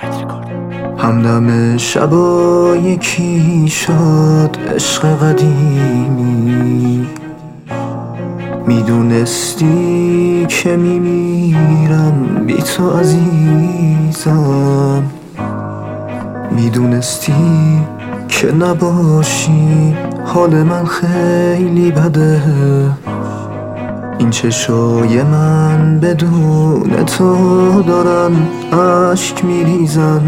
همدم شبا یکی شد عشق قدیمی، میدونستی که میمیرم بی تو عزیزم، میدونستی که نباشی حال من خیلی بده. این چشای من بدون تو دارن اشک میریزن،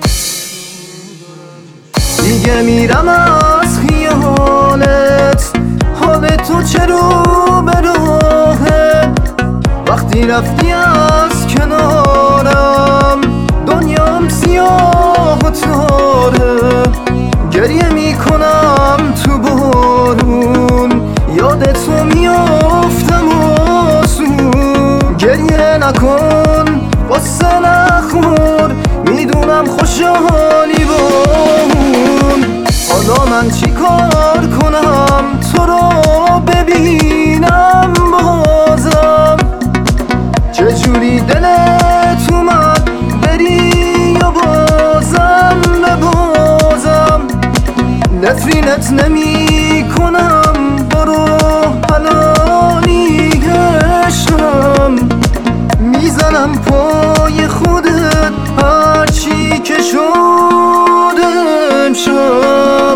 دیگه میرم از خیالت، حال تو چه رو به راهه، وقتی رفتی از کنارم دنیام سیاه و تاره، گریه میکنم تو بارون یاد تو میافتم آسون، گریه نکن قصه نخور میدونم خوشحالی بامون، حالا من چی کار کنم تو رو ببینم بازم، چجوری دلت اومد بری یا بازم ببازم، نفرینت نمی کنم برو حلالی عشقم، میزنم پای خودت هرچی که شد امشب.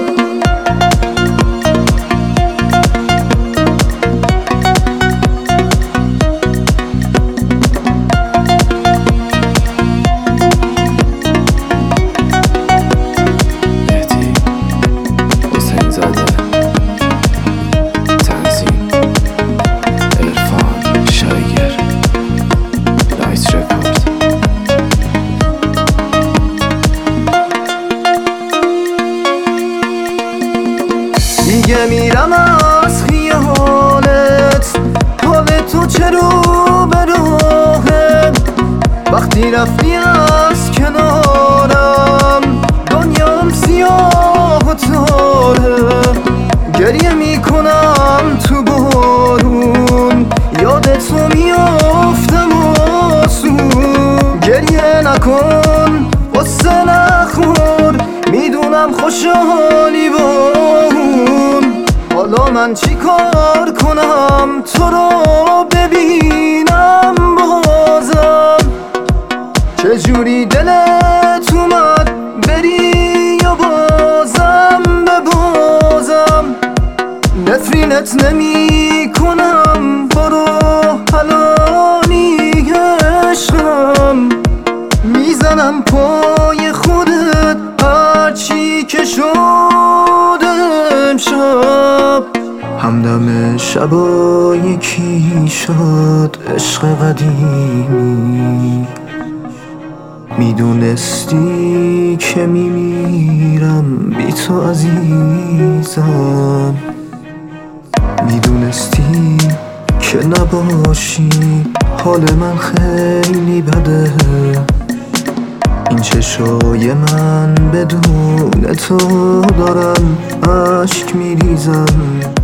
دیگه میرم از خیالت، حال تو چه رو به راهه، وقتی رفتی از کنارم دنیام سیاه و تاره، گریه میکنم تو بارون یاد تو میافتم آسون، گریه نکن قصه نخور میدونم خوشحالی بامون، حالا من چی کار کنم تو رو ببینم بازم، چجوری دلت اومد بری یا بازم ببازم، نفرینت نمی کنم برو حلالی عشقم، میزنم پای خودت هرچی که شد امشب. همدم شبا یکی شد عشق قدیمی، میدونستی که میمیرم بی تو عزیزم، میدونستی که نباشی حال من خیلی بده. این چشای من بدون تو دارن اشک میریزن،